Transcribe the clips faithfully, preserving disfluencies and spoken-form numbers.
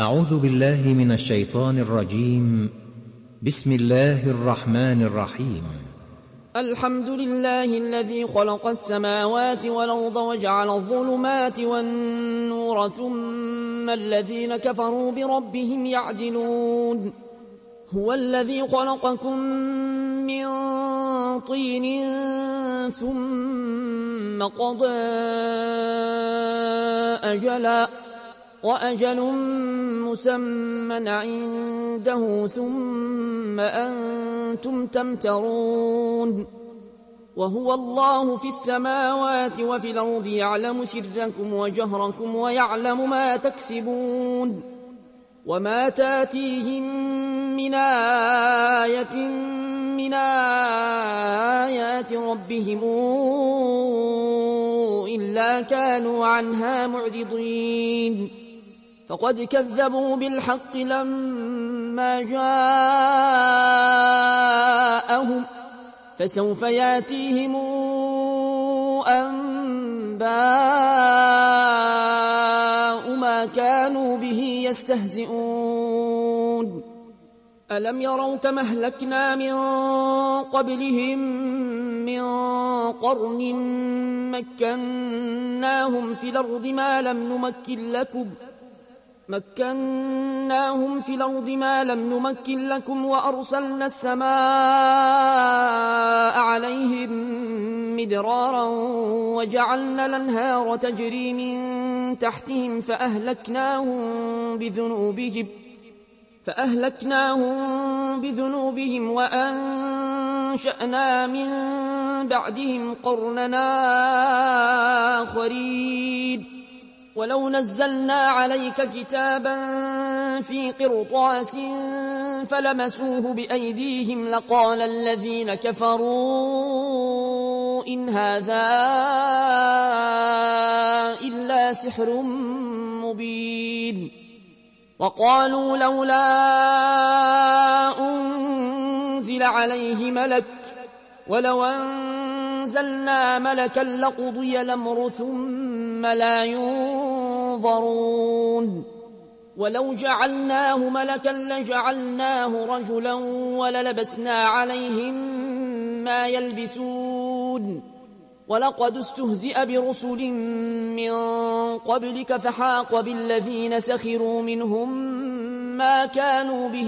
أعوذ بالله من الشيطان الرجيم. بسم الله الرحمن الرحيم. الحمد لله الذي خلق السماوات والأرض وجعل الظلمات والنور ثم الذين كفروا بربهم يعدلون. هو الذي خلقكم من طين ثم قضى أجلا وأجل مسمى عنده ثم أنتم تمترون. وهو الله في السماوات وفي الأرض يعلم سركم وجهركم ويعلم ما تكسبون. وما تاتيهم من آية من آيات ربهم إلا كانوا عنها معرضين. فقد كذبوا بالحق لما جاءهم فسوف ياتيهم أنباء ما كانوا به يستهزئون. ألم يروا كما أهلكنا من قبلهم من قرن مكناهم في الأرض ما لم نمكن لكم مكناهم في الأرض ما لم نمكن لكم وأرسلنا السماء عليهم مدرارا وجعلنا الأنهار تجري من تحتهم فأهلكناهم بذنوبهم فأهلكناهم بذنوبهم وأنشأنا من بعدهم قرننا آخرين. ولو نزلنا عليك كتابا في قرطاس فلمسوه بأيديهم لقال الذين كفروا إن هذا إلا سحر مبين. وقالوا لولا أنزل عليه ملك ولو أنزلنا ملكا لقضي الأمر ثم لا ينظرون. ولو جعلناه ملكا لجعلناه رجلا وللبسنا عليهم ما يلبسون. ولقد استهزئ برسل من قبلك فحاق بالذين سخروا منهم ما كانوا به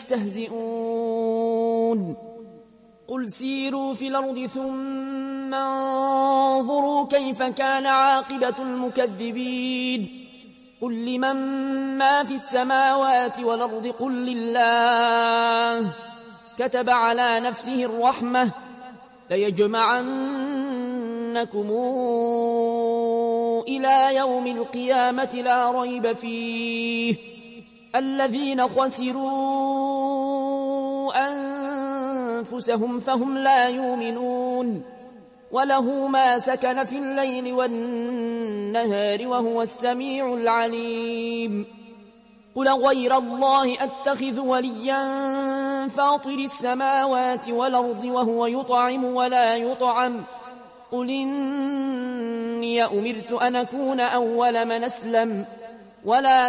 يستهزئون. قل سيروا في الأرض ثم انظروا كيف كان عاقبة المكذبين. قل لمن ما في السماوات والأرض قل لله كتب على نفسه الرحمة ليجمعنكم إلى يوم القيامة لا ريب فيه الذين خسروا أنفسهم فهم لا يؤمنون. وله ما سكن في الليل والنهار وهو السميع العليم. قل غير الله أتخذ وليا فاطر السماوات والأرض وهو يطعم ولا يطعم قل إني أمرت أن أكون أول من أسلم ولا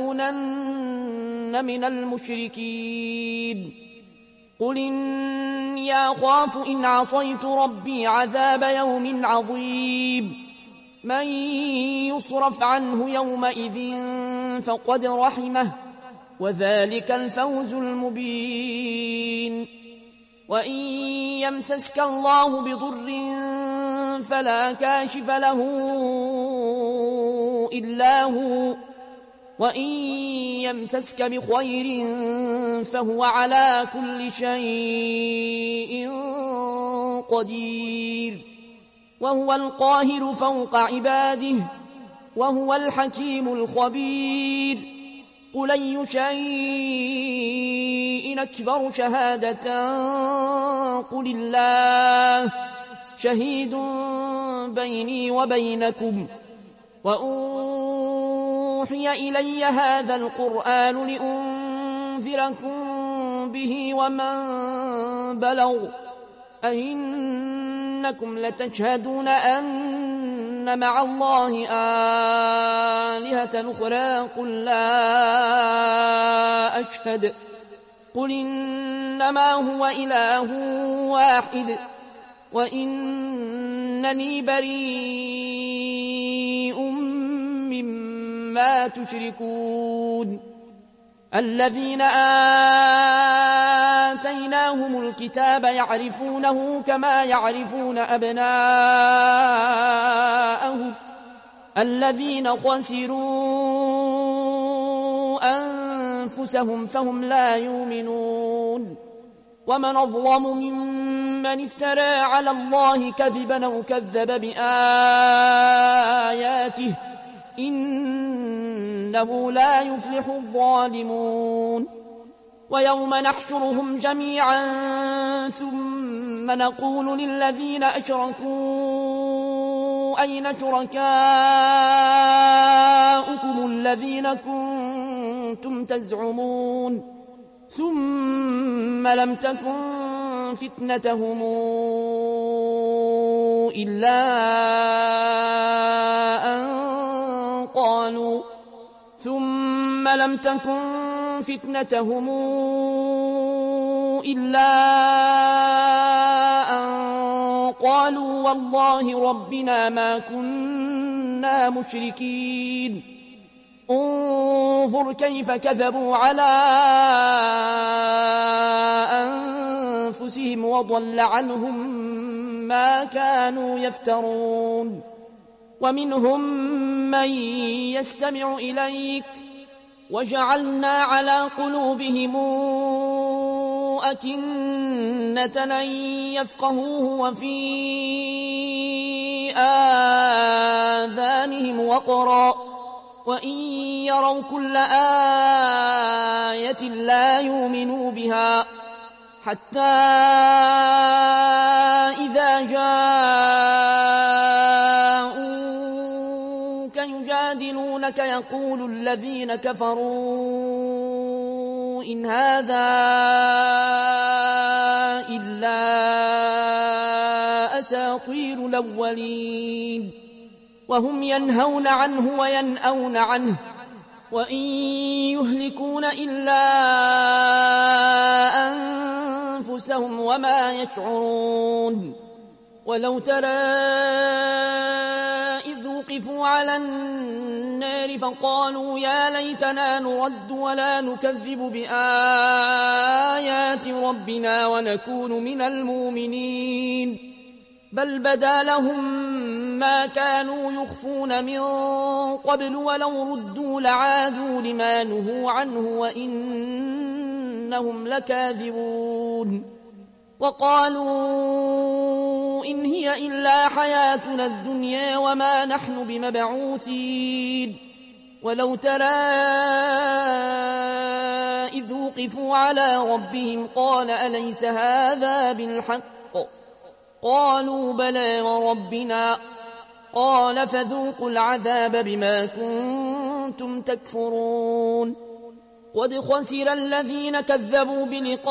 تكونن من المشركين. قل إني أخاف إن عصيت ربي عذاب يوم عظيم. من يصرف عنه يومئذ فقد رحمه وذلك الفوز المبين. وإن يمسسك الله بضر فلا كاشف له إلا هو وإن يمسسك بخير فهو على كل شيء قدير. وهو القاهر فوق عباده وهو الحكيم الخبير. قل أي شيء أكبر شهادة قل الله شهيد بيني وبينكم وأوحي إلي هذا القرآن لأنذركم به ومن بلغ أئنكم لتشهدون أن مع الله آلهة أخرى قل لا أشهد قل إنما هو إله واحد وإنني بريء مما تشركون الذين آتيناهم الكتاب يعرفونه كما يعرفون أبناءهم الذين خسروا أنفسهم فهم لا يؤمنون ومن أظلم ممن افترى على الله كذبا أو كذب بآياته إنه لا يفلح الظالمون ويوم نحشرهم جميعا ثم نقول للذين أشركوا أين شركاؤكم الذين كنتم تزعمون ثم لم تكن فتنتهم إلا أن قالوا ثم لم تكن فتنتهم إلا أن قالوا والله ربنا ما كنا مشركين انظر كيف كذبوا على أنفسهم وضل عنهم ما كانوا يفترون ومنهم من يستمع إليك وجعلنا على قلوبهم أكنة أن يفقهوه وفي آذانهم وقرا وإن يروا كل آية لا يؤمنوا بها حتى إذا جاءوك يجادلونك يقول الذين كفروا إن هذا إلا أساطير الأولين وهم ينهون عنه وينأون عنه وإن يهلكون إلا أنفسهم وما يشعرون ولو ترى إذ وقفوا على النار فقالوا يا ليتنا نرد ولا نكذب بآيات ربنا ونكون من المؤمنين بل بدا لهم ما كانوا يخفون من قبل ولو ردوا لعادوا لما نهوا عنه وإنهم لكاذبون وقالوا إن هي إلا حياتنا الدنيا وما نحن بمبعوثين ولو ترى إذ وقفوا على ربهم قال أليس هذا بالحق قالوا بلى وربنا قال فذوقوا العذاب بما كنتم تكفرون قد خسر الذين كذبوا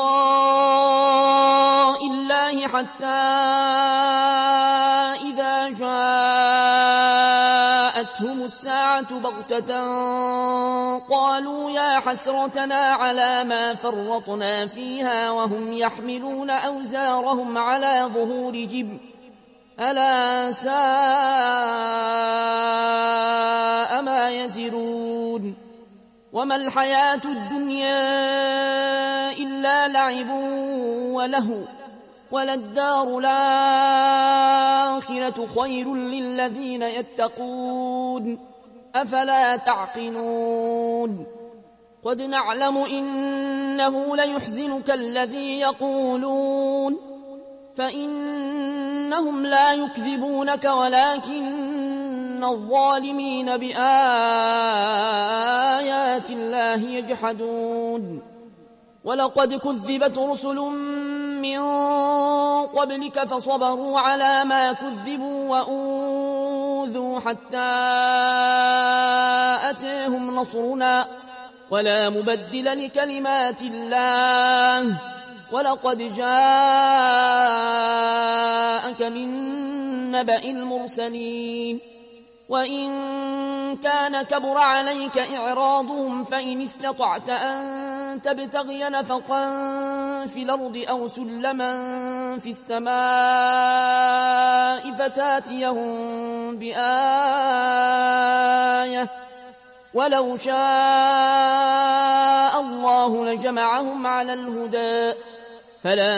بلقاء الله حتى إذا جاءتهم الساعة بغتة قالوا يا حسرتنا على ما فرطنا فيها وهم يحملون أوزارهم على ظهورهم ألا ساء ما يزرون وما الحياة الدنيا إلا لعب وله وللدار الآخرة خير للذين يتقون أفلا تعقلون قد نعلم إنه ليحزنك الذي يقولون فإنهم لا يكذبونك ولكن الظالمين بآيات الله يجحدون ولقد كذبت رسل من قبلك فصبروا على ما كذبوا وأوذوا حتى أتاهم نصرنا ولا مبدل لكلمات الله ولقد جاءك من نبأ المرسلين وإن كان كبر عليك إعراضهم فإن استطعت أن تبتغي نفقا في الأرض أو سلما في السماء فتاتيهم بآية ولو شاء الله لجمعهم على الهدى فلا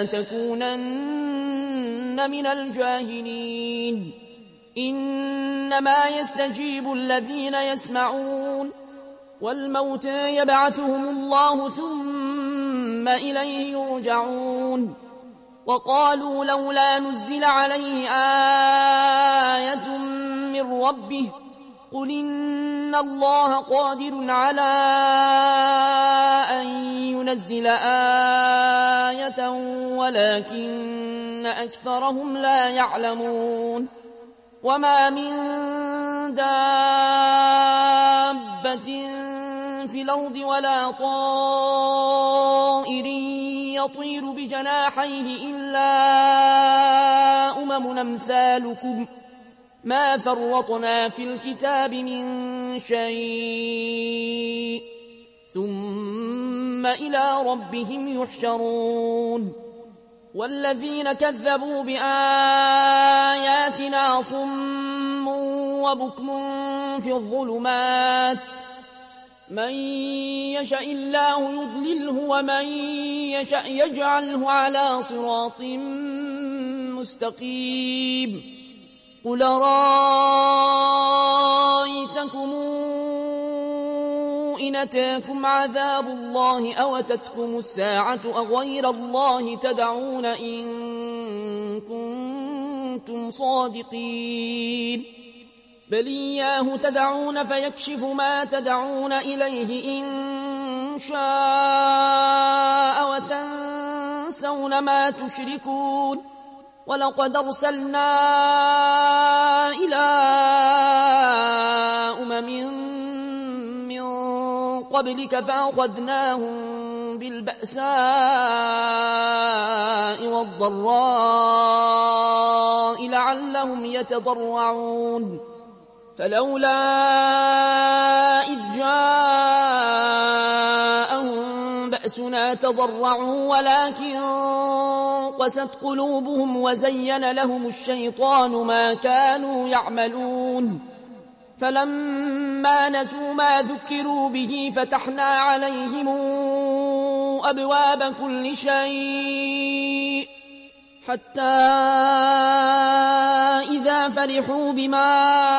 تكونن من الجاهلين إنما يستجيب الذين يسمعون والموتى يبعثهم الله ثم إليه يرجعون وقالوا لولا نزل عليه آية من ربه قل إن الله قادر على أن ينزل آية ولكن أكثرهم لا يعلمون وما من دابة في الأرض ولا طائر يطير بجناحيه إلا أمم أمثالكم ما فرطنا في الكتاب من شيء ثم إلى ربهم يحشرون والذين كذبوا بآياتنا صم وبكم في الظلمات من يشاء الله يضلله ومن يشاء يجعله على صراط مستقيم قل رأيتكم إن أتاكم عذاب الله أو أتتكم الساعة أغير الله تدعون إن كنتم صادقين بل إياه تدعون فيكشف ما تدعون إليه إن شاء وتنسون ما تشركون ولقد أرسلنا إلى أمم من قبلك فأخذناهم بالبأساء والضراء لعلهم يتضرعون فلولا إذ جاءهم بأسنا تضرعوا ولكن قست قلوبهم وزين لهم الشيطان ما كانوا يعملون فلما نسوا ما ذكروا به فتحنا عليهم أبواب كل شيء حتى إذا فرحوا بما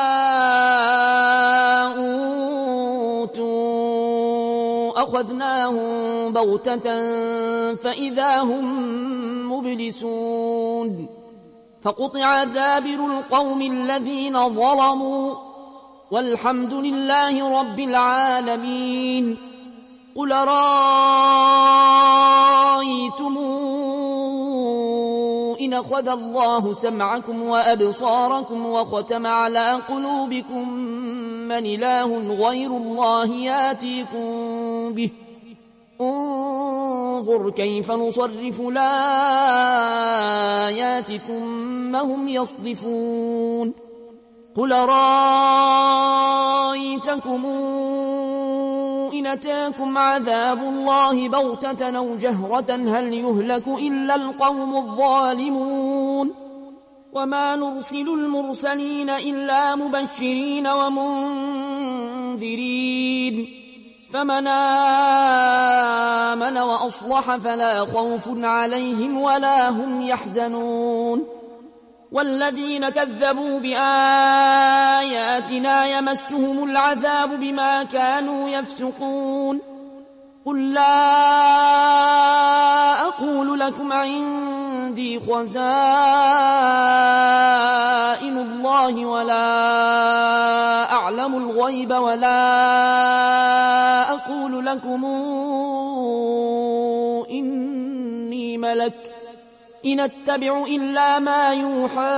أوتوا أخذناهم بغتة فإذا هم مبلسون فقطع دابر القوم الذين ظلموا والحمد لله رب العالمين قل رأيتم إن أخذ الله سمعكم وأبصاركم وختم على قلوبكم من إله غير الله ياتيكم به انظر كيف نصرف الآيات ثم هم يصدفون قل رأيتكم إن أتاكم عذاب الله بغتة أو جهرة هل يهلك إلا القوم الظالمون وما نرسل المرسلين إلا مبشرين ومنذرين فمن آمن وأصلح فلا خوف عليهم ولا هم يحزنون والذين كذبوا بآياتنا يمسهم العذاب بما كانوا يفسقون قل لا أقول لكم عندي خزائن الله ولا أعلم الغيب ولا أقول لكم إني ملك إن أتبع إلا ما يوحى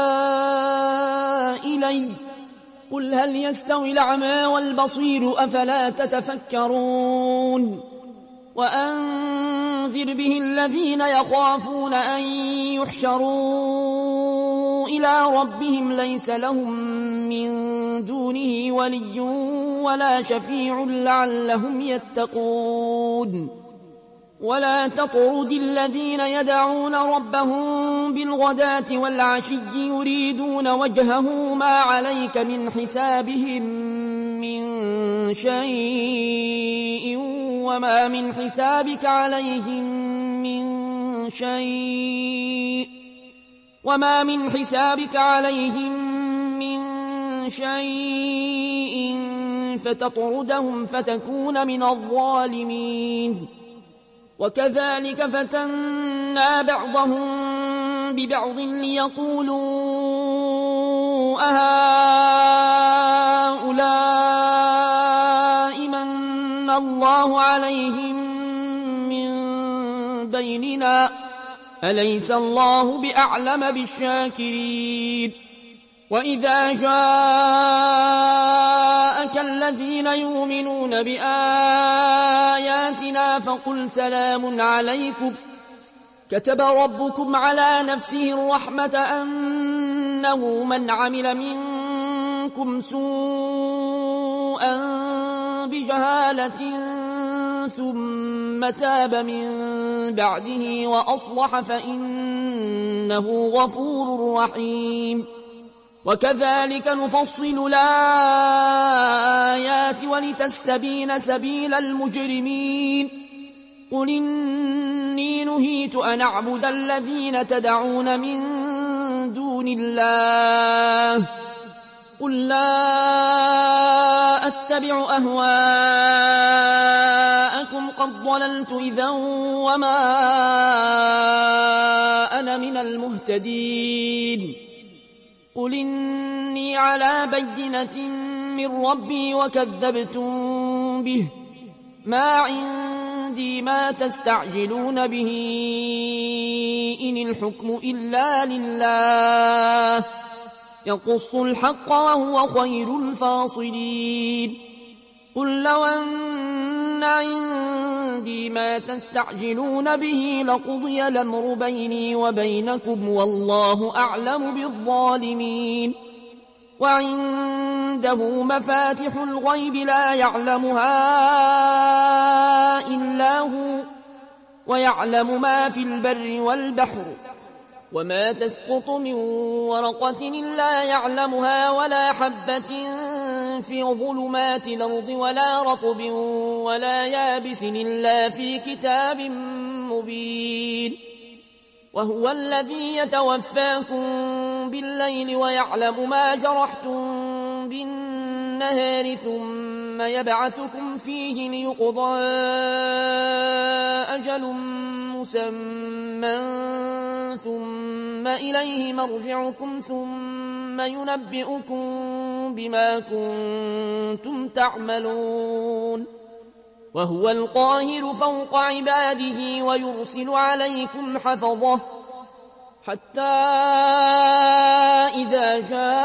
إلي قل هل يستوي الأعمى والبصير أفلا تتفكرون وأنذر به الذين يخافون أن يحشروا إلى ربهم ليس لهم من دونه ولي ولا شفيع لعلهم يتقون ولا تطرد الذين يدعون ربهم بالغداة والعشي يريدون وجهه ما عليك من حسابهم من شيء وما من حسابك عليهم من شيء وما من حسابك عليهم من شيء فتطردهم فتكون من الظالمين وكذلك فتنا بعضهم ببعض ليقولوا أهؤلاء من الله عليهم من بيننا أليس الله بأعلم بالشاكرين وإذا جاءك الذين يؤمنون بآياتنا فقل سلام عليكم كتب ربكم على نفسه الرحمة أنه من عمل منكم سوءا بجهالة ثم تاب من بعده وأصلح فإنه غفور رحيم وكذلك نفصل الآيات ولتستبين سبيل المجرمين قل إني نهيت أن أعبد الذين تدعون من دون الله قل لا أتبع أهواءكم قد ضللت إذا وما أنا من المهتدين قل إني على بينة من ربي وكذبتم به ما عندي ما تستعجلون به إن الحكم إلا لله يقص الحق وهو خير الفاصلين قل لو أن عندي ما تستعجلون به لقضي الأمر بيني وبينكم والله أعلم بالظالمين وعنده مفاتح الغيب لا يعلمها إلا هو ويعلم ما في البر والبحر وما تسقط من ورقة إلا يعلمها ولا حبة في ظلمات الأرض ولا رطب ولا يابس إلا في كتاب مبين وهو الذي يتوفاكم بالليل ويعلم ما جرحتم بالنهار ثم يبعثكم فيه ليقضى أجل مسمى ثم إليه مرجعكم ثم ينبئكم بما كنتم تعملون وهو القاهر فوق عباده ويرسل عليكم حفظه حتى إذا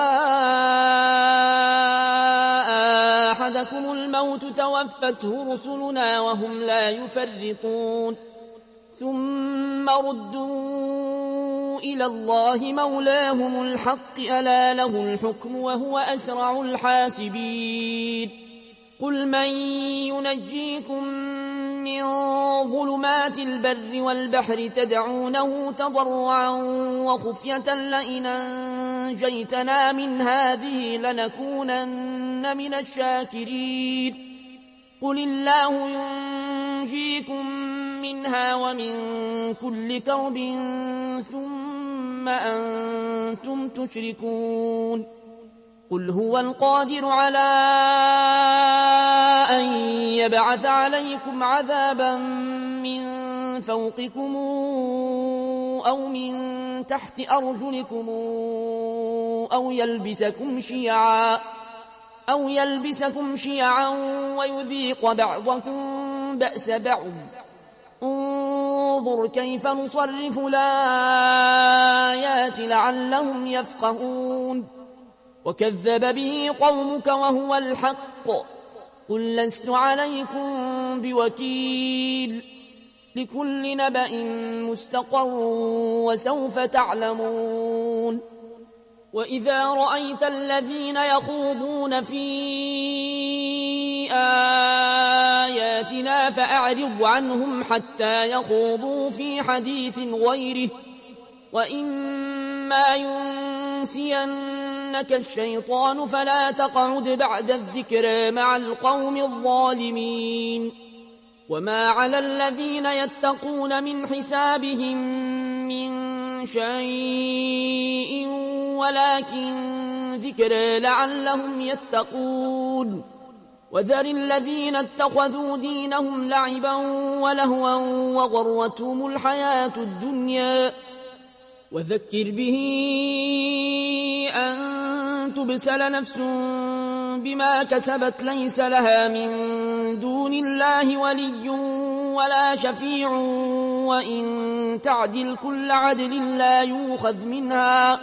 جاء أحدكم الموت توفته رسلنا وهم لا يفرطون ثم ردوا إلى الله مولاهم الحق ألا له الحكم وهو أسرع الحاسبين قل من ينجيكم من ظلمات البر والبحر تدعونه تضرعا وخفية لئن أنجيتنا من هذه لنكونن من الشاكرين قل الله ينجيكم منها ومن كل كرب ثم أنتم تشركون قل هو القادر على أن يبعث عليكم عذابا من فوقكم أو من تحت أرجلكم أو يلبسكم شيعا أو يلبسكم شيعا ويذيق بعضكم بأس بعض انظر كيف نصرف الآيات لعلهم يفقهون وكذب به قومك وهو الحق قل لست عليكم بوكيل لكل نبأ مستقر وسوف تعلمون وإذا رأيت الذين يخوضون في آياتنا فأعرض عنهم حتى يخوضوا في حديث غيره، وإما ينسينك الشيطان فلا تقعد بعد الذكر مع القوم الظالمين. وما على الذين يتقون من حسابهم من شيء ولكن ذكر لعلهم يتقون. وذر الذين اتخذوا دينهم لعبا ولهوا وغرتهم الحياة الدنيا، وذكر به أن تبسل نفس بما كسبت ليس لها من دون الله ولي ولا شفيع، وإن تعدل كل عدل لا يؤخذ منها.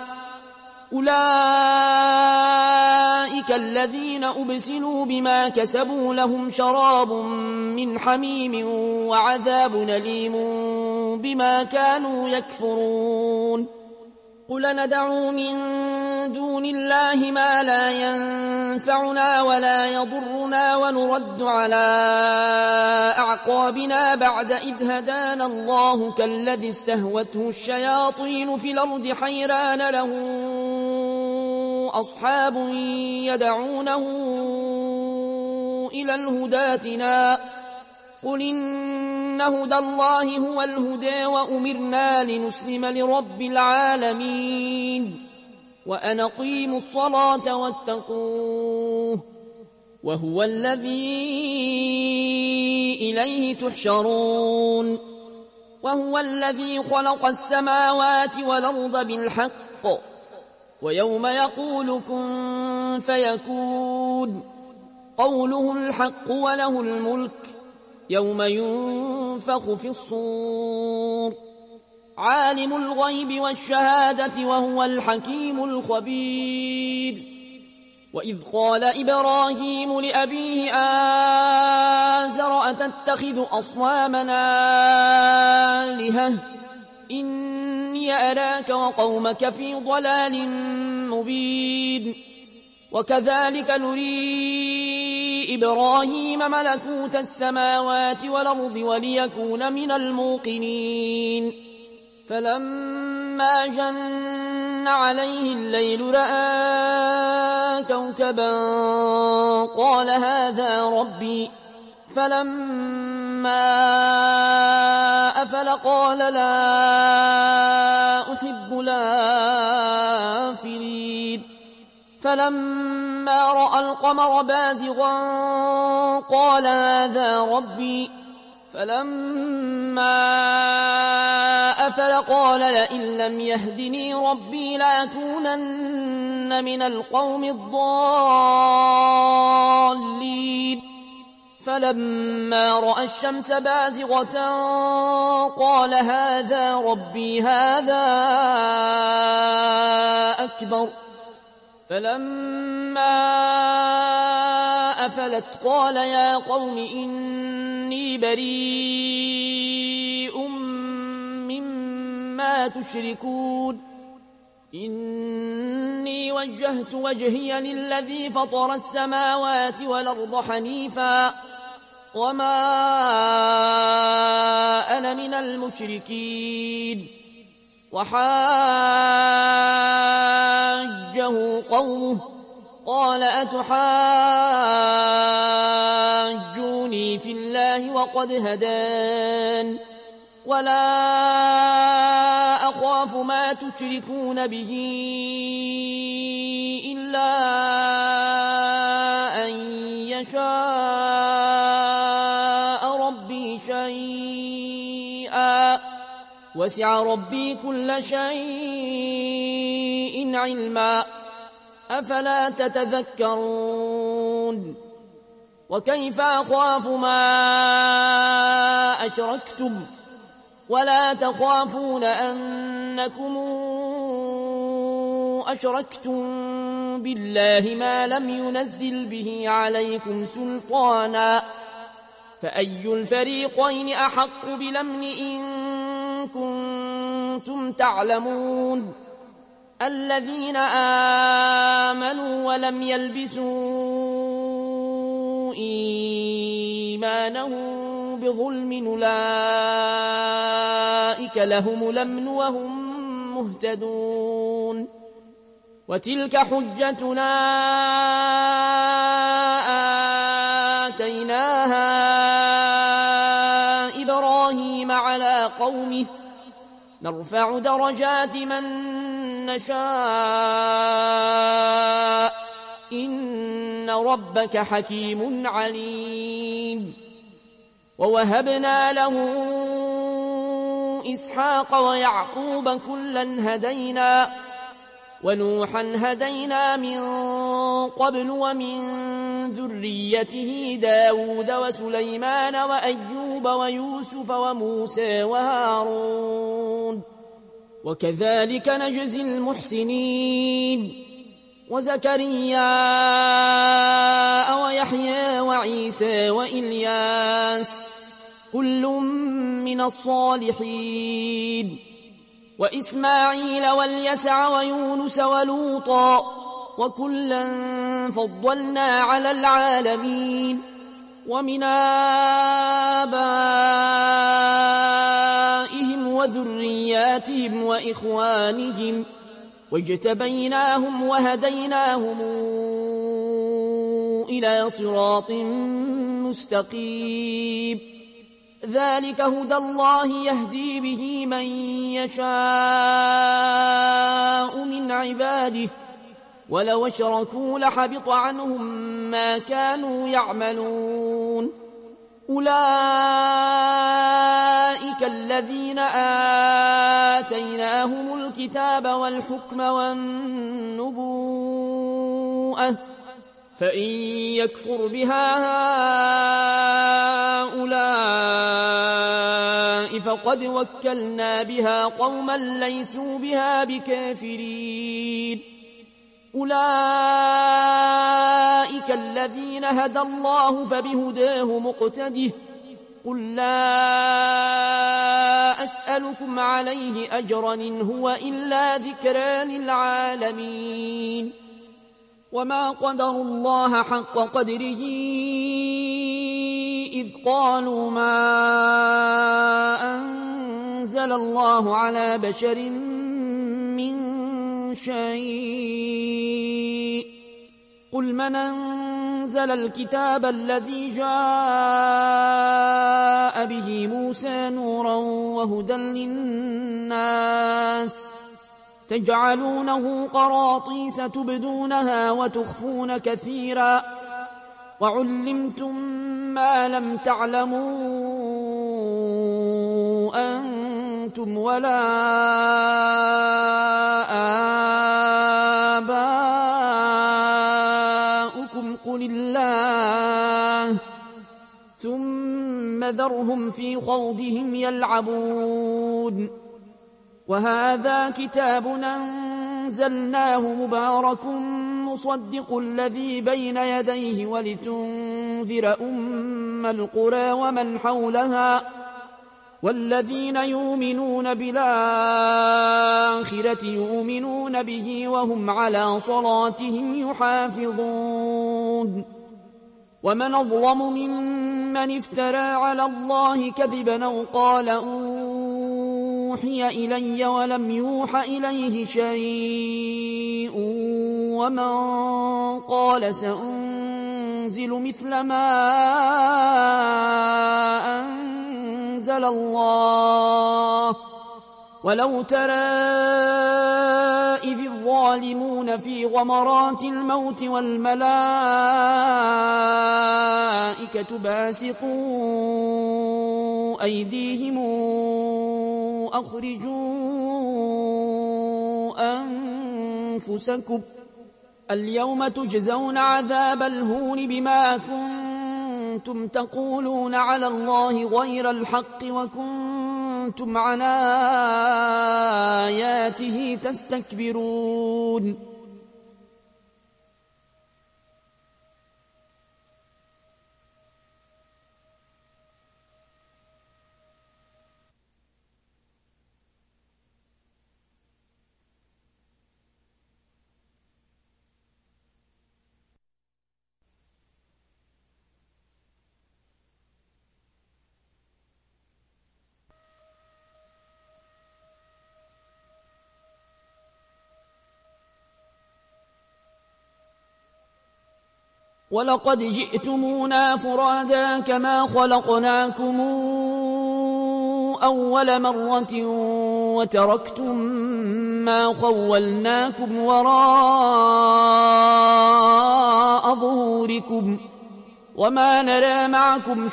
أولئك الذين أبسلوا بما كسبوا لهم شراب من حميم وعذاب أليم بما كانوا يكفرون. قل ندعو من دون الله ما لا ينفعنا ولا يضرنا ونرد على أعقابنا بعد إذ هدانا الله كالذي استهوته الشياطين في الأرض حيران له أصحاب يدعونه إلى الهدى ائتنا. قل إن هدى الله هو الهدى وأمرنا لنسلم لرب العالمين وأن أقيموا الصلاة واتقوه وهو الذي إليه تحشرون. وهو الذي خلق السماوات والأرض بالحق ويوم يقول كن فيكون قوله الحق وله الملك يوم ينفخ في الصور. عالم الغيب والشهادة وهو الحكيم الخبير. وإذ قال إبراهيم لأبيه آزر أتتخذ أصنامنا آلهة إني أراك وقومك في ضلال مبين. وكذلك نري إبراهيم ملكوت السماوات والأرض وليكون من الموقنين. فلما جن عليه الليل رأى كوكبا قال هذا ربي، فلما أفل قال لا أحب الآفلين. فلما رأى القمر بازغا قال هذا ربي، فلما أفل قال لئن لم يهدني ربي لأكونن من القوم الضالين. فلما رأى الشمس بازغة قال هذا ربي هذا أكبر. فلما أفلت قال يا قوم إني بريء مما تشركون. إني وجهت وجهي للذي فطر السماوات والأرض حنيفا وما أنا من المشركين. وحاجه قومه قال أتحاجوني في الله وقد هدان ولا أخاف ما تشركون به إلا أن يشاء ربي شيئا وسع ربي كل شيء علما أفلا تتذكرون. وكيف أخاف ما أشركتم ولا تخافون أنكم أشركتم بالله ما لم ينزل به عليكم سلطانا فأي الفريقين أحق بالأمن إن كنتم تعلمون. الذين آمنوا ولم يلبسوا إيمانهم بظلم أولئك لهم الأمن وهم مهتدون وتلك حجتنا آتيناها إبراهيم على قومه نرفع درجات من نشاء إن ربك حكيم عليم ووهبنا له إسحاق ويعقوب كلا هدينا ونوحا هدينا من قبل ومن ذريته داود وسليمان وأيوب ويوسف وموسى وهارون وكذلك نجزي المحسنين وزكريا ويحيى وعيسى وإلياس كل من الصالحين وإسماعيل واليسع ويونس ولوطا وكلا فضلنا على العالمين ومن آبائهم وذرياتهم وإخوانهم واجتبيناهم وهديناهم إلى صراط مستقيم ذلك هدى الله يهدي به من يشاء من عباده ولو اشركوا لحبط عنهم ما كانوا يعملون أولئك الذين آتيناهم الكتاب والحكم والنبوءة فإن يكفر بها هؤلاء فقد وكلنا بها قوما ليسوا بها بكافرين أولئك الذين هدى الله فبهداه مقتده قل لا أسألكم عليه أجرا إن هو إلا ذكرى للعالمين وما قدروا الله حق قدره إذ قالوا ما أنزل الله على بشر من شيء قل من أنزل الكتاب الذي جاء به موسى نورا وهدى للناس تجعلونه قراطيس تبدونها وتخفون كثيرا وعلمتم ما لم تعلموا أنتم ولا آباؤكم قل الله ثم ذرهم في خوضهم يلعبون وهذا كتاب أنزلناه مبارك مصدق الذي بين يديه ولتنذر أم القرى ومن حولها والذين يؤمنون بالآخرة يؤمنون به وهم على صلاتهم يحافظون ومن أظلم ممن افترى على الله كذبا أو قال أوحي إلي ولم يوح إليه شيء ومن قال سأنزل مثل ما أنزل الله ولو ترى إذ الظالمون في غمرات الموت والملائكة باسطوا أيديهم أخرجوا أنفسكم اليوم تجزون عذاب الهون بما كنتم تقولون على الله غير الحق وكنتم عن آياته تستكبرون ولقد جئتمونا فرادا كما خلقناكم أول مرة وتركتم ما خولناكم وراء ظهوركم وما نرى معكم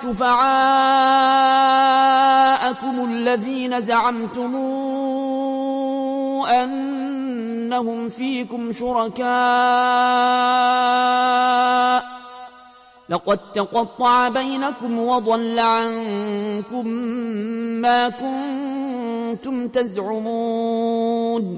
شفعاءكم الذين زعمتم أنهم فيكم شركاء لقد تقطع بينكم وضل عنكم ما كنتم تزعمون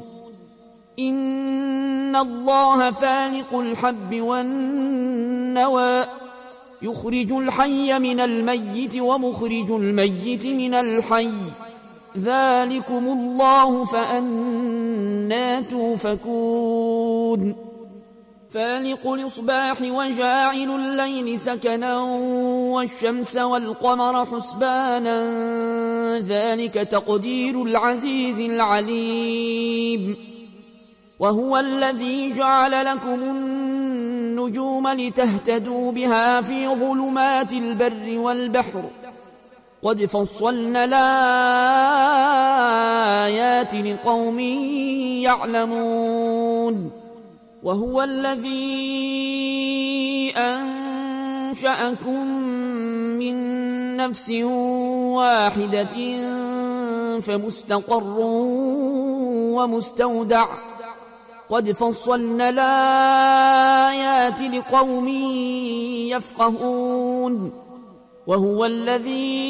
إن الله فالق الحب والنوى يخرج الحي من الميت ومخرج الميت من الحي ذلكم الله فأنى توفكون فالق الإصباح وجاعل الليل سكنا والشمس والقمر حسبانا ذلك تقدير العزيز العليم وهو الذي جعل لكم النجوم لتهتدوا بها في ظلمات البر والبحر قد فصلنا الآيات لقوم يعلمون وهو الذي أنشأكم من نفس واحدة فمستقر ومستودع قد فصلنا الآيات لقوم يفقهون وهو الذي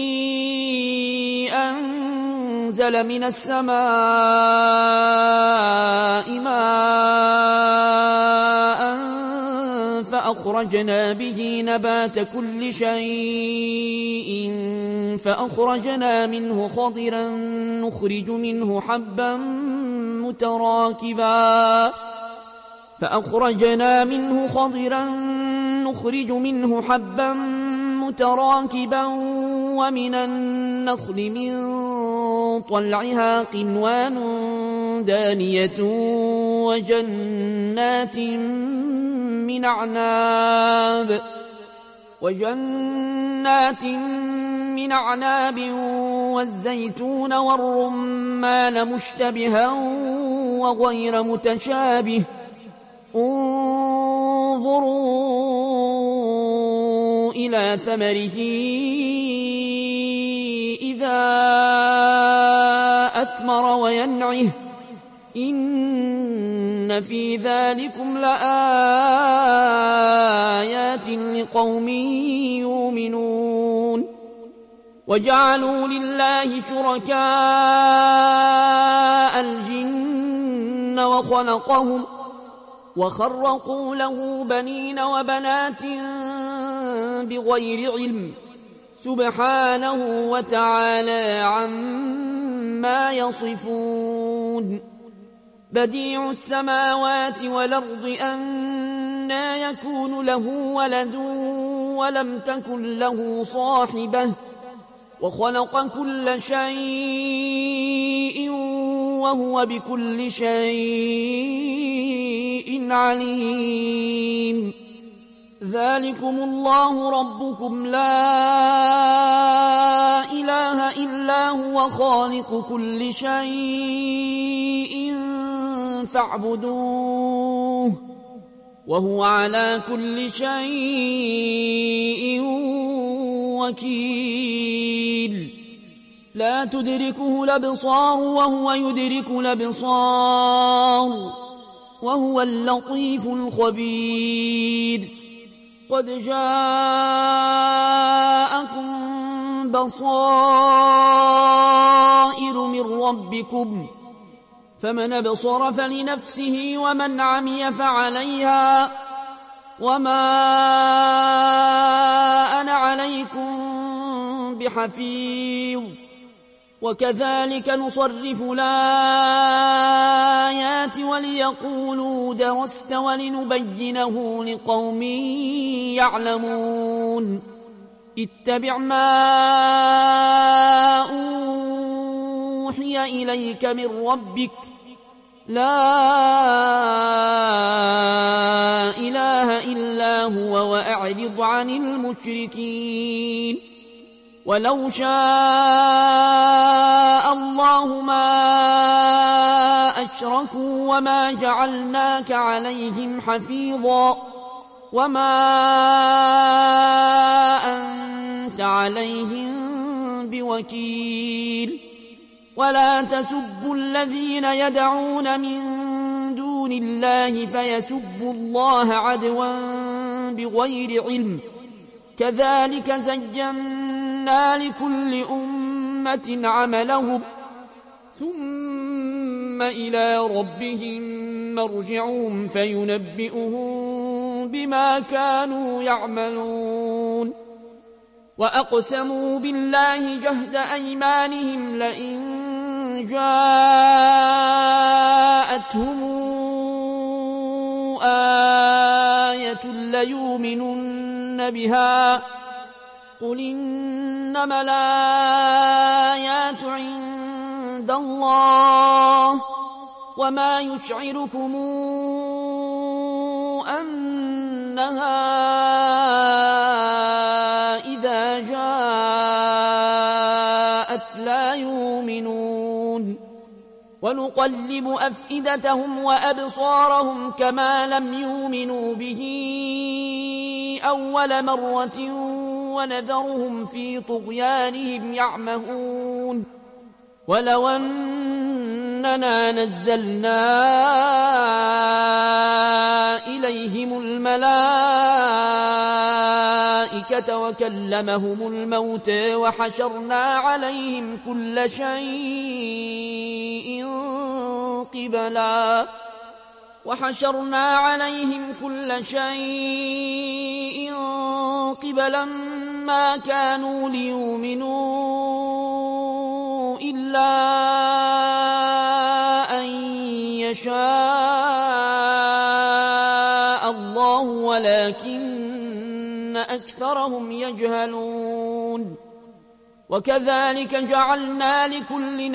أنزل من السماء ماء فأخرجنا به نبات كل شيء فأخرجنا منه خضرا نخرج منه حبا متراكبا فأخرجنا منه خضرا نخرج منه حبا متراكبا ومن النخل من طلعها قنوان دانية وجنات من أعناب وجنات من أعناب والزيتون والرمان مشتبها وغير متشابه انظروا إلى ثمره إذا أثمر وينعه إن في ذلكم لآيات لقوم يؤمنون وجعلوا لله شركاء الجن وخلقهم وخرقوا له بنين وبنات بغير علم سبحانه وتعالى عما يصفون بديع السماوات والأرض أنى يكون له ولد ولم تكن له صاحبة وخلق كل شيء وهو بكل شيء عليم ذلكم الله ربكم لا إله إلا هو خالق كل شيء فاعبدوه وهو على كل شيء وكيل لا تدركه الأبصار وهو يدرك الأبصار وهو اللطيف الخبير قد جاءكم بصائر من ربكم فمن أبصر فلنفسه ومن عمي فعليها وما أنا عليكم بحفيظ وكذلك نصرف الآيات وليقولوا درست ولنبينه لقوم يعلمون اتبع ما أوحي إليك من ربك لا إله إلا هو وأعرض عن المشركين ولو شاء الله ما أشركوا وما جعلناك عليهم حفيظا وما أنت عليهم بوكيل ولا تسبوا الذين يدعون من دون الله فيسبوا الله عدوا بغير علم كذلك زينا لكل أمة عملهم ثم إلى ربهم مرجعهم فينبئهم بما كانوا يعملون وأقسموا بالله جهد أيمانهم لئن جاءتهم آية ليؤمنن بها قل إنما الآيات عند الله وما يشعركم أنها إذا جاءت لا يؤمنون ونقلب أفئدتهم وأبصارهم كما لم يؤمنوا به أول مرة ونذرهم في طغيانهم يعمهون ولو أننا نزلنا إليهم الملائكة وكلمهم الموت وحشرنا عليهم كل شيء قبلا وحشرنا عليهم كل شيء قبلا ما كانوا ليؤمنوا إلا أن يشاء الله ولكن أكثرهم يجهلون وكذلك جعلنا لكل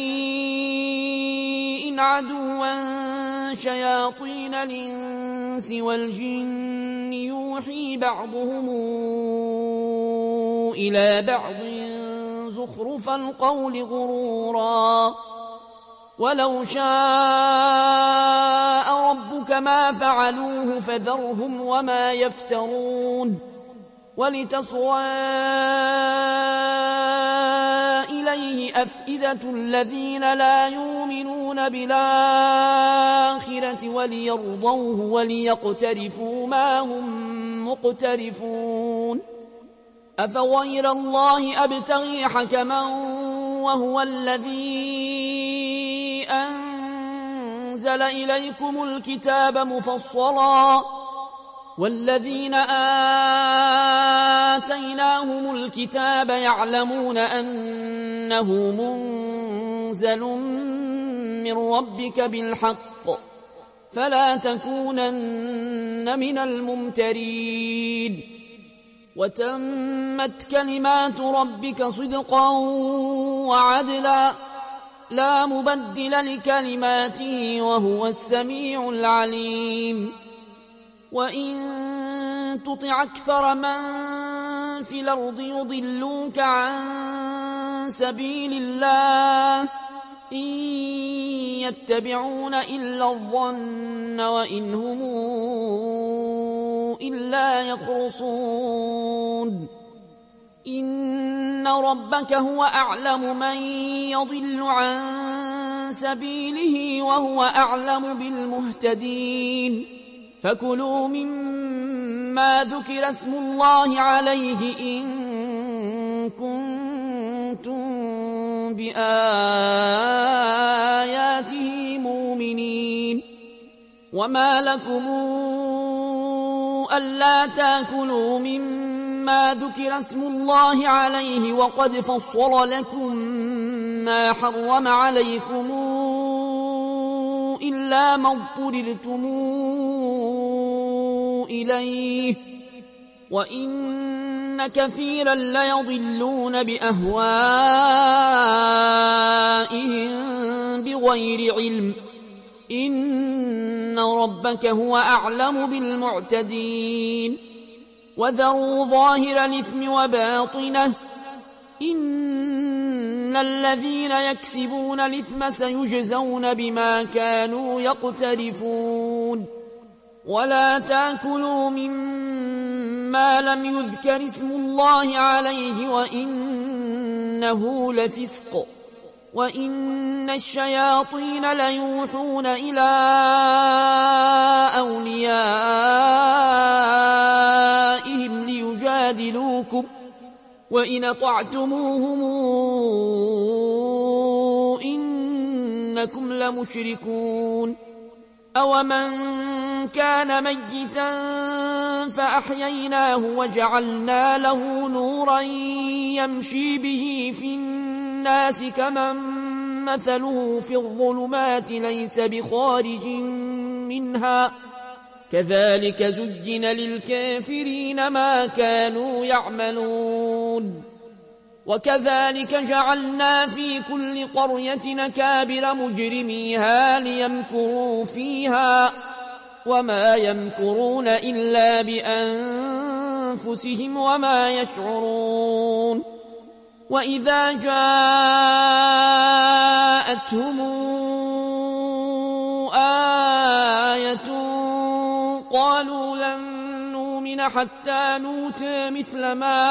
نبي عدوا شياطين الإنس والجن يوحي بعضهم إلى بعض زخرف القول غرورا ولو شاء ربك ما فعلوه فذرهم وما يفترون ولتصغى إليه أفئدة الذين لا يؤمنون بالآخرة وليرضوه وليقترفوا ما هم مقترفون أفغير الله أبتغي حكما وهو الذي أنزل إليكم الكتاب مفصلا والذين آتيناهم الكتاب يعلمون أنه منزل من ربك بالحق فلا تكونن من الممترين وتمت كلمات ربك صدقا وعدلا لا مبدل لكلماته وهو السميع العليم وإن تطع أكثر من في الأرض يضلوك عن سبيل الله إن يتبعون إلا الظن وإن هم إلا يخرصون إن ربك هو أعلم من يضل عن سبيله وهو أعلم بالمهتدين فكلوا مما ذكر اسم الله عليه إن كنتم بآياته مؤمنين وما لكم ألا تأكلوا مما ذكر اسم الله عليه وقد فصل لكم ما حرم عليكم إلا ما اضطررتم إليه وإن كثيرا ليضلون بأهوائهم بغير علم إن ربك هو أعلم بالمعتدين وذروا ظاهر الإثم وباطنه إن الذين يكسبون الإثم سيجزون بما كانوا يقترفون ولا تأكلوا مما لم يذكر اسم الله عليه وإنه لفسق وإن الشياطين ليوحون إلى أوليائهم ليجادلوكم وإن أطعتموهم إنكم لمشركون أومن كان ميتا فأحييناه وجعلنا له نورا يمشي به في الناس كمن مثله في الظلمات ليس بخارج منها كذلك زين للكافرين ما كانوا يعملون وكذلك جعلنا في كل قرية أكابر مجرميها ليمكروا فيها وما يمكرون إلا بأنفسهم وما يشعرون وإذا جاءتهم آية قالوا لن نؤمن حتى نؤتى مثل ما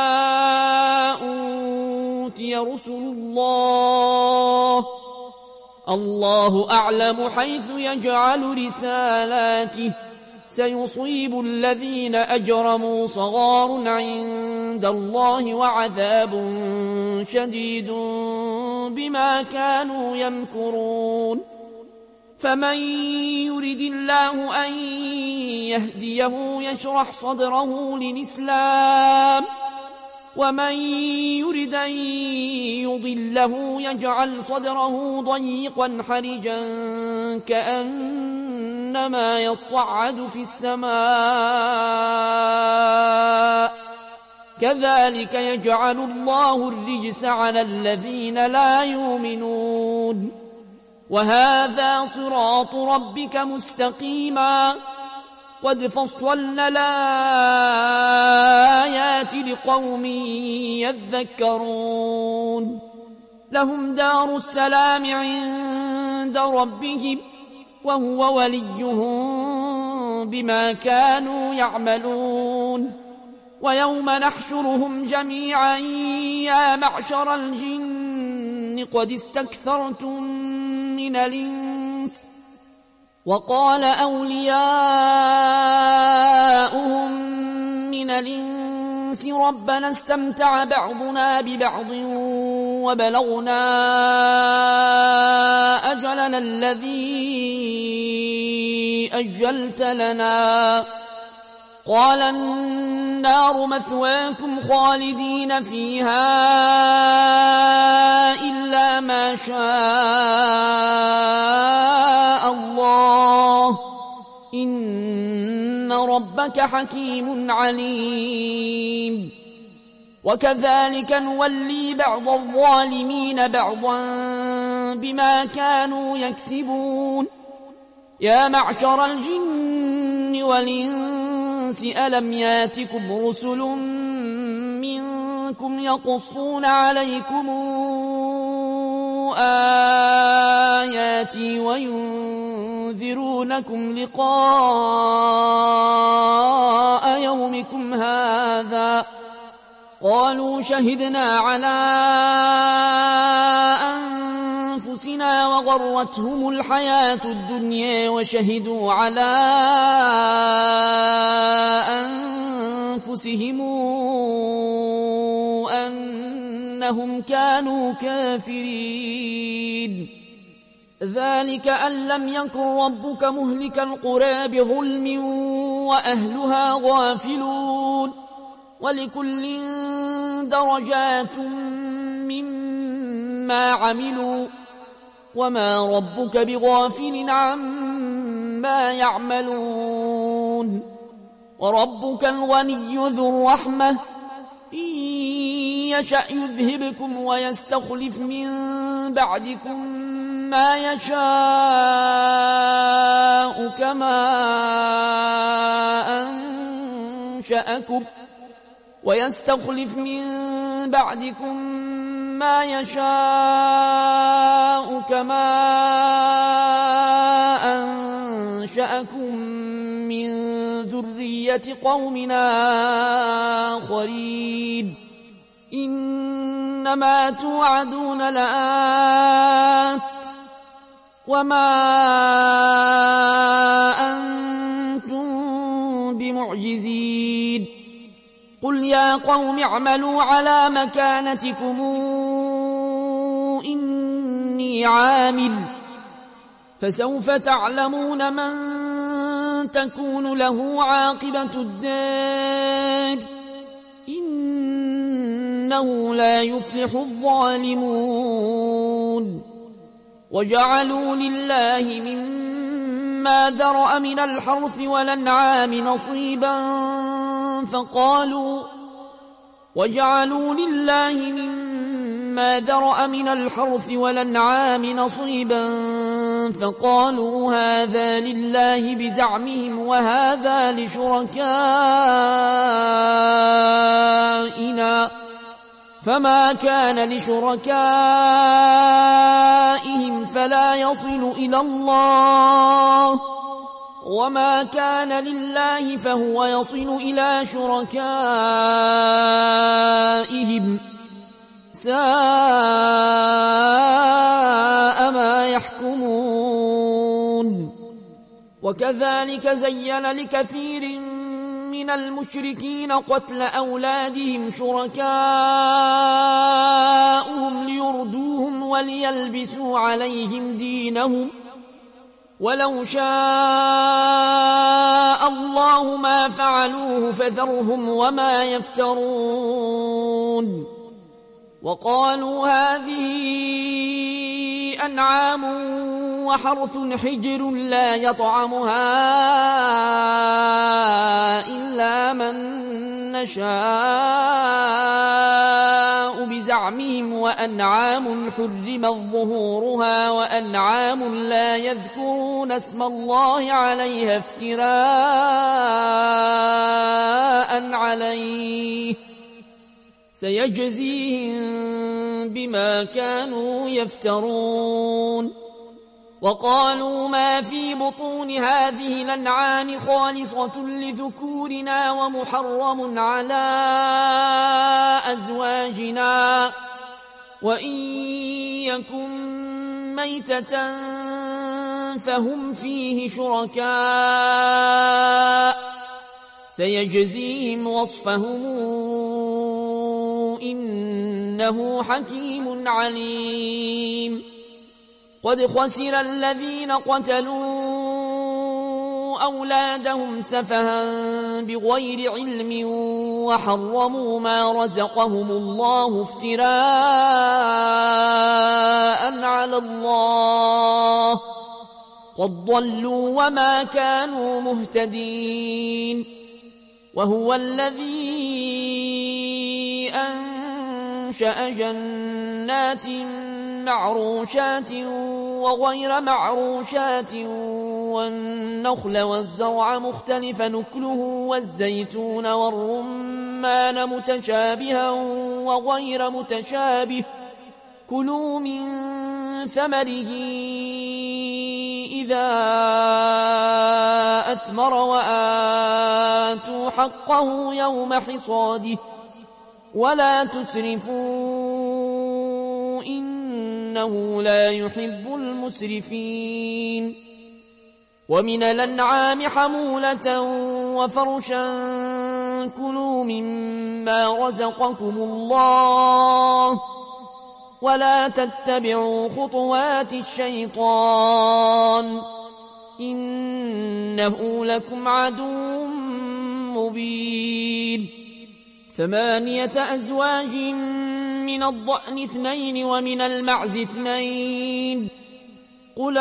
أوتي رسل الله الله أعلم حيث يجعل رسالاته سيصيب الذين أجرموا صغار عند الله وعذاب شديد بما كانوا يمكرون فمن يرد الله أن يهديه يشرح صدره للإسلام ومن يرد أن يضله يجعل صدره ضيقا حرجا كأنما يصعد في السماء كذلك يجعل الله الرجس على الذين لا يؤمنون وهذا صراط ربك مستقيما قد فصلنا الآيات لقوم يذكرون لهم دار السلام عند ربهم وهو وليهم بما كانوا يعملون ويوم نحشرهم جميعا يا معشر الجن قد استكثرتم من الإنس وقال أولياؤهم من الإنس ربنا استمتع بعضنا ببعض وبلغنا أجلنا الذي أجلت لنا قال النار مثواكم خالدين فيها إلا ما شاء الله إن ربك حكيم عليم وكذلك نولي بعض الظالمين بعضا بما كانوا يكسبون يا معشر الجن والإنس ألم ياتكم رسل منكم يقصون عليكم آياتي وينذرونكم لقاء يومكم هذا قالوا شهدنا على أنفسنا وغرتهم الحياة الدنيا وشهدوا على أنفسهم أنهم كانوا كافرين ذلك أن لم يكن ربك مهلك القرى بظلم وأهلها غافلون ولكل درجات مما عملوا وما ربك بغافل عما يعملون وربك الغني ذو الرحمة إن يشأ يذهبكم ويستخلف من بعدكم ما يشاء كما أنشأكم ويستخلف من بعدكم ما يشاء كما أنشأكم من ذرية قومنا آخرين إنما توعدون لآت وما أنتم بمعجزين قل يا قوم اعملوا على مكانتكم إني عامل فسوف تعلمون من تكون له عاقبة الدار إنه لا يفلح الظالمون وجعلوا لله مما ذرأ من الحرث والأنعام نصيبا فقالوا وجعلوا لله مما ذرأ من الحرث والأنعام نصيبا فقالوا هذا لله بزعمهم وهذا لشركائنا فما كان لشركائهم فلا يصل إلى الله وما كان لله فهو يصل إلى شركائهم ساء ما يحكمون وكذلك زين لكثير من المشركين قتل أولادهم شركاؤهم ليردوهم وليلبسوا عليهم دينهم ولو شاء الله ما فعلوه فذرهم وما يفترون وقالوا هذه أنعام وحرث حجر لا يطعمها إلا من نشاء بزعمهم وأنعام حرمت ظهورها وأنعام لا يذكرون اسم الله عليها افتراء عليه سيجزيهم بما كانوا يفترون وقالوا ما في بطون هذه الأنعام خالصة لذكورنا ومحرم على أزواجنا وإن يكن ميتة فهم فيه شركاء سيجزيهم وصفهم إنه حكيم عليم قد خسر الذين قتلوا أولادهم سفها بغير علم وحرموا ما رزقهم الله افتراء على الله قد ضلوا وما كانوا مهتدين وهو الذي أنشأ جنات معروشات وغير معروشات والنخل والزرع مختلف نكله والزيتون والرمان متشابها وغير متشابه كلوا من ثمره إذا أثمر وآتوا حقه يوم حصاده ولا تسرفوا إنه لا يحب المسرفين ومن الأنعام حمولة وفرشا كلوا مما رزقكم الله ولا تتبعوا خطوات الشيطان إنه لكم عدو مبين ثمانية أزواج من الضأن اثنين ومن المعز اثنين قل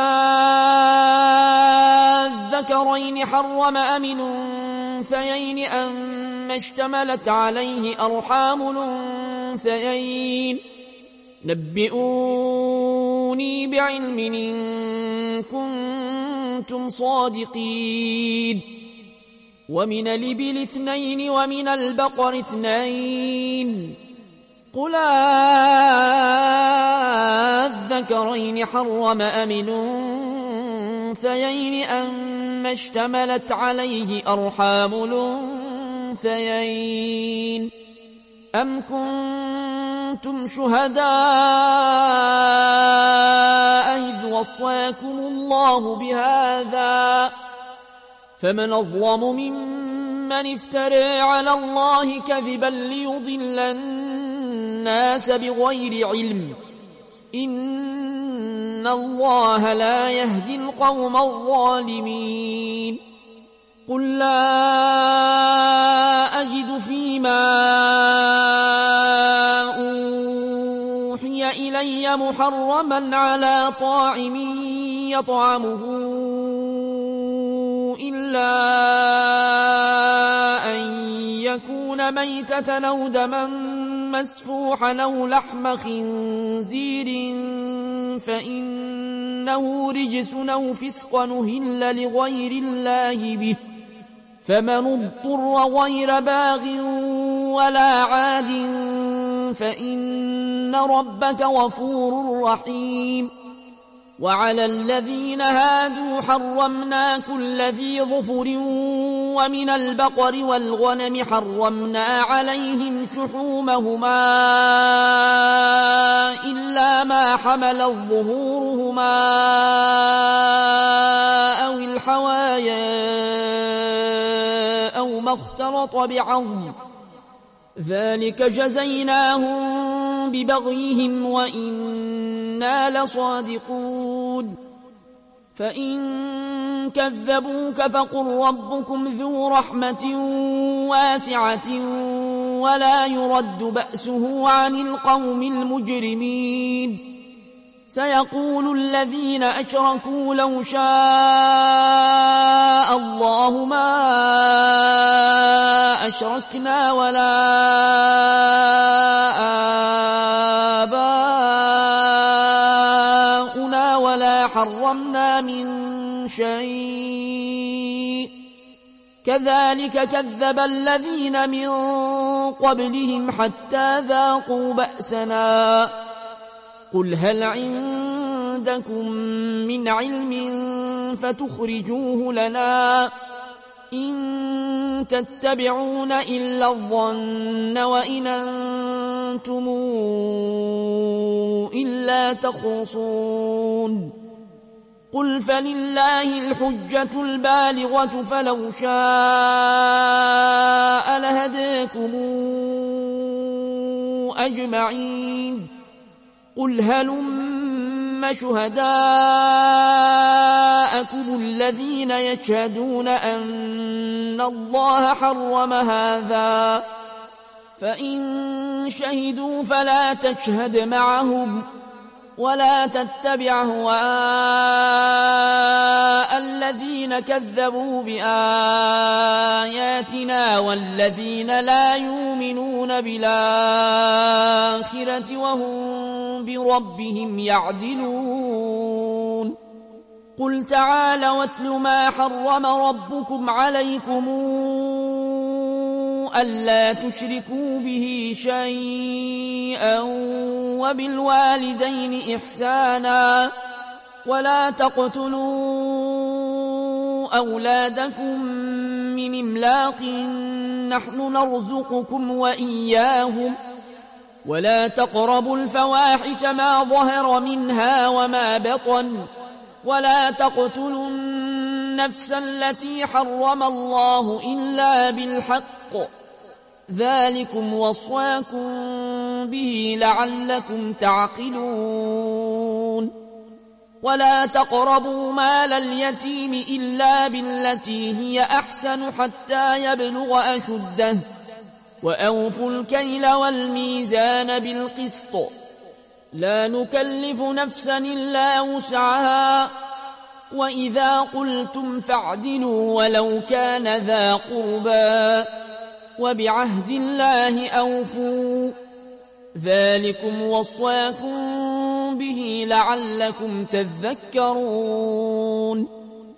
الذكرين حرم أم الأنثيين أما اشتملت عليه أرحام الأنثيين نبئوني ائتوني بعلم إن كنتم صادقين. ومن الإبل اثنين ومن البقر اثنين قل أذكرين حرم أم الأنثيين أما اشتملت عليه أرحام الأنثيين أم كنتم شهداء إذ وصاكم الله بهذا فمن أظلم ممن افترى على الله كذبا ليضل الناس بغير علم إن الله لا يهدي القوم الظالمين. قل لا أجد فيما أوحي إلي محرما على طاعم يطعمه إلا أن يكون ميتة أو دما مسفوحا أو لحم خنزير فإنه رجس أو فسق نهل لغير الله به فمن اضطر غير باغ ولا عاد فإن ربك غفور رحيم. وعلى الذين هادوا حرمنا كل ذي ظفر ومن البقر والغنم حرمنا عليهم شحومهما إلا ما حملت ظهورهما أو الحوايا أو ما اختلط بعظم ذلك جزيناهم ببغيهم وإنا لصادقون. فإن كذبوك فقل ربكم ذو رحمة واسعة ولا يرد بأسه عن القوم المجرمين. سيقول الذين أشركوا لو شاء الله ما أشركنا ولا آباؤنا ولا حرمنا من شيء كذلك كذب الذين من قبلهم حتى ذاقوا بأسنا. قل هل عندكم من علم فتخرجوه لنا إن تتبعون إلا الظن وإن أنتم إلا تخرصون. قل فلله الحجة البالغة فلو شاء لهداكم أجمعين. قل هلم شهداءكم الذين يشهدون أن الله حرم هذا فإن شهدوا فلا تشهد معهم ولا تتبع أهواء الذين كذبوا بآياتنا والذين لا يؤمنون بالآخرة وهم بربهم يعدلون. قل تعالوا واتل ما حرم ربكم عليكم ألا تشركوا به شيئا وبالوالدين إحسانا ولا تقتلوا أولادكم من إملاق نحن نرزقكم وإياهم ولا تقربوا الفواحش ما ظهر منها وما بطن ولا تقتلوا النفس التي حرم الله إلا بالحق ذلكم وصاكم به لعلكم تعقلون. ولا تقربوا مال اليتيم إلا بالتي هي أحسن حتى يبلغ أشده وأوفوا الكيل والميزان بالقسط لا نكلف نفسا إلا وسعها وإذا قلتم فاعدلوا ولو كان ذا قربى وبعهد الله أوفوا ذلكم وصاكم به لعلكم تذكرون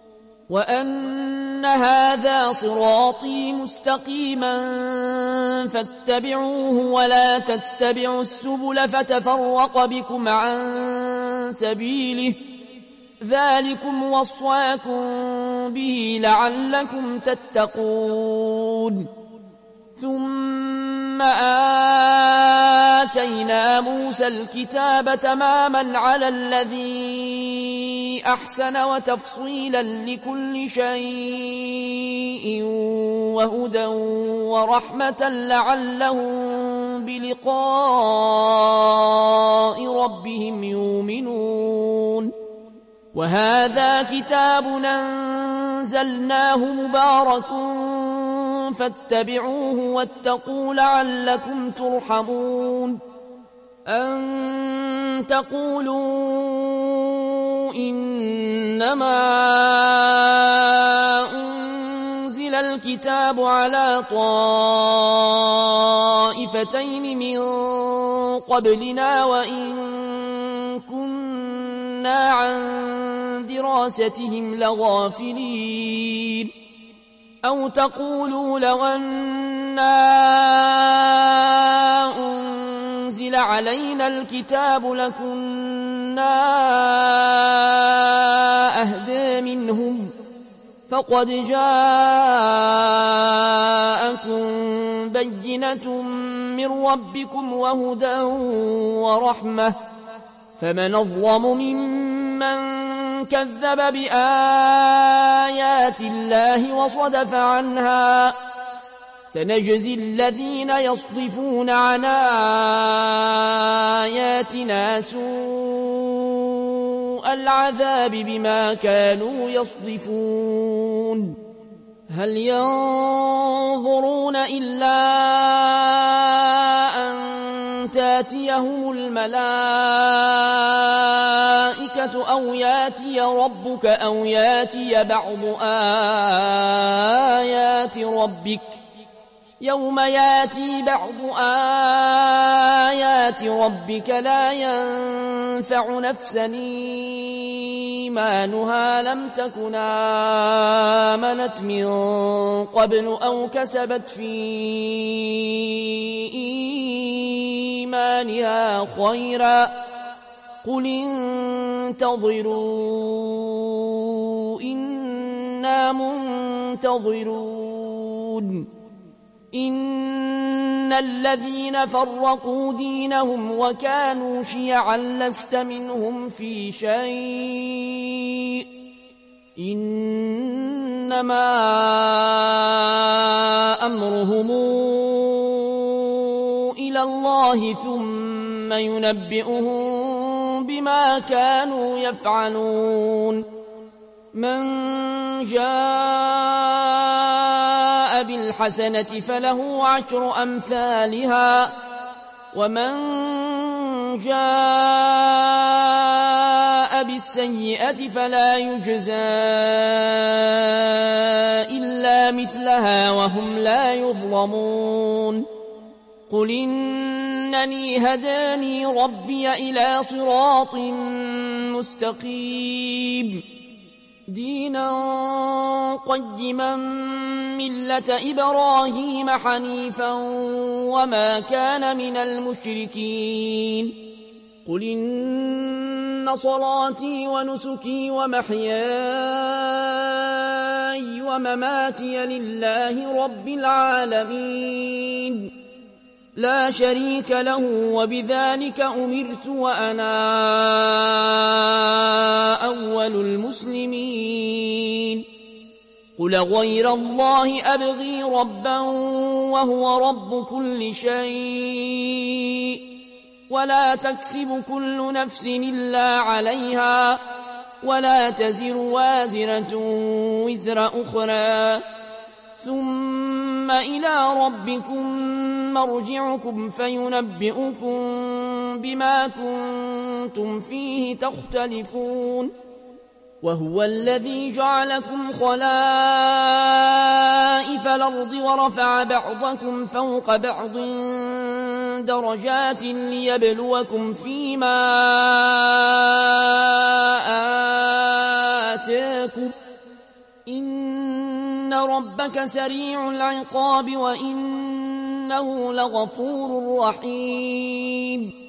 وأن هذا صراطي مستقيما فاتبعوه ولا تتبعوا السبل فتفرق بكم عن سبيله ذلكم وصاكم به لعلكم تتقون ثم آتينا موسى الكتاب تماما على الذي أحسن وتفصيلا لكل شيء وهدى ورحمة لعلهم بلقاء ربهم يؤمنون وهذا كتاب أنزلناه مبارك فاتبعوه واتقوا لعلكم ترحمون أن تقولوا إنما أنزل الكتاب على طائفتين من قبلنا وإن كنا عن دراستهم لغافلين أو تقولوا لو أنا أنزل علينا الكتاب لكنا أهدى منهم فقد جاءكم بينة من ربكم وهدى ورحمة فمن أظلم ممن كذب بآيات الله وصدف عنها سنجزي الذين يصدفون عن آياتنا سوء العذاب بما كانوا يصدفون هل ينظرون إلا أن تاتيهم الملائكة أو ياتي ربك أو ياتي بعض آيات ربك يوم ياتي بعض آيات ربك لا ينفع نفسا إيمانها لم تكن آمنت من قبل أو كسبت في إيمانها خيرا قل انتظروا إنا منتظرون إن الذين فرقوا دينهم وكانوا شيعا لست منهم في شيء إنما أمرهم إلى الله ثم ينبئهم بما كانوا يفعلون من جاء بالحسنة فله عشر أمثالها ومن جاء بالسيئة فلا يجزى إلا مثلها وهم لا يظلمون قل إنني هداني ربي إلى صراط مستقيم دينا قيما ملة إبراهيم حنيفا وما كان من المشركين قل إن صلاتي ونسكي ومحياي ومماتي لله رب العالمين لا شريك له وبذلك أمرت وأنا أول المسلمين قل غير الله أبغي ربا وهو رب كل شيء ولا تكسب كل نفس إلا عليها ولا تزر وازرة وزر أخرى ثم إلى ربكم مرجعكم فينبئكم بما كنتم فيه تختلفون وهو الذي جعلكم خلائف الأرض ورفع بعضكم فوق بعض درجات ليبلوكم فيما أتاكم إن ربك سريع العقاب وإنه لغفور رحيم